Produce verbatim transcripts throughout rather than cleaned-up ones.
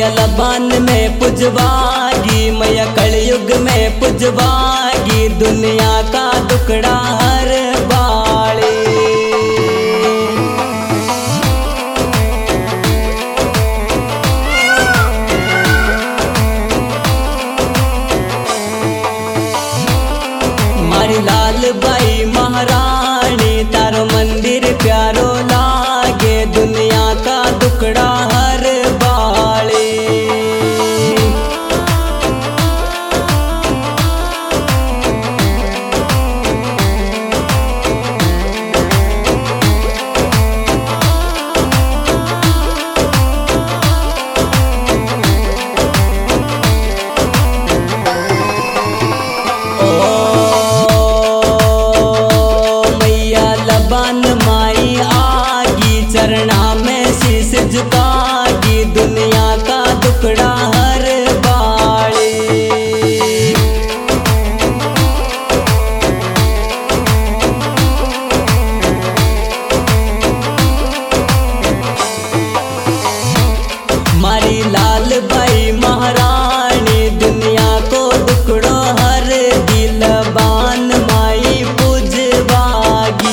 मैया लबान में पुजवागी, मैया कलयुग में पुजवागी, दुनिया का दुखड़ा हर बाले। मारी लाल बाई महारानी तारो मंदिर प्यारो लागे, दुनिया का दुखड़ा हर बाले। चरणा में शीश झुकागी, दुनिया का दुखड़ा हर बाले। मारी लाल बाई महारानी दुनिया को दुखड़ो हर दिल बान माई पुजवागी।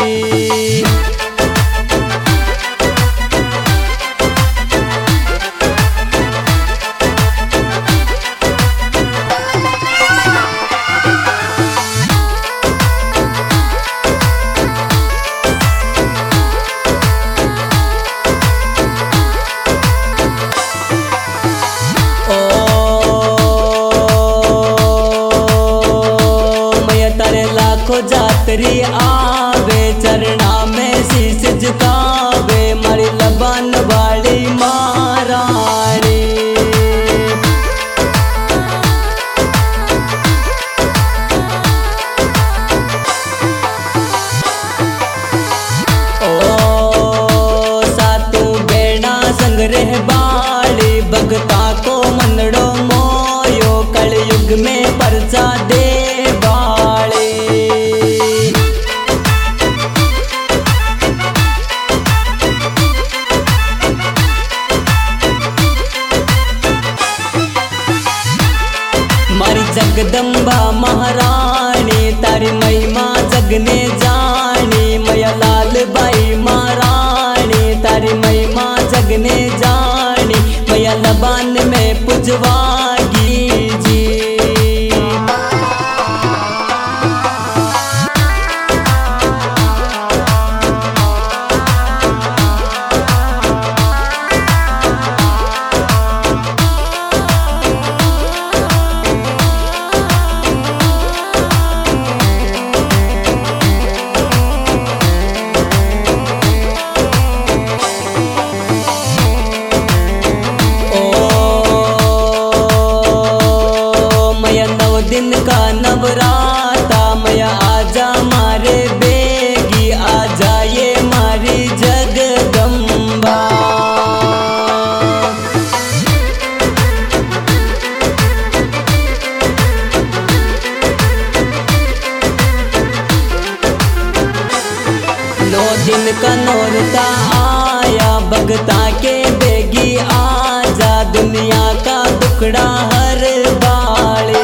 जातरी आवे चरणा में शीश झुकावे, मारी लबान वाली महारानी। ओ सातू बेड़ा संग रह बाली, भगता को मनड़ो मोयो, कलयुग में परचा दे बाले। मारी जगदम्बा महारानी तारी महिमा जगने जानी, मैया लाल बाई महारानी तारी महिमा जगने जानी, मैया लबान में पुजवागी जी। दिन का नवराता मैया आजा मारे बेगी, आजा ये मारी जगदम्बा। नौ दिन का नौरता आया, भगता के बेगी आजा, दुनिया का दुखड़ा हर बाले।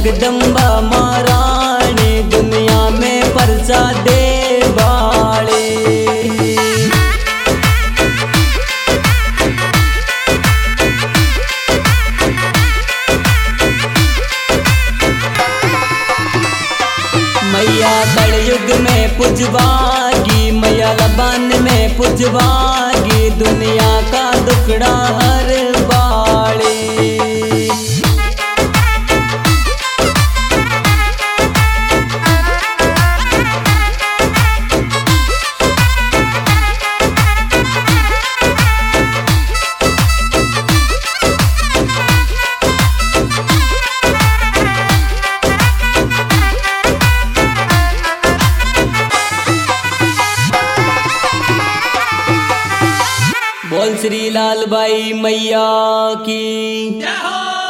जगदम्बा महारानी दुनिया में परचा दे बाले। युग में पुजवागी, मैया लबन में पुजवागी, दुनिया का दुखड़ा हर बाड़ी। बोल श्री लाल बाई मैया की।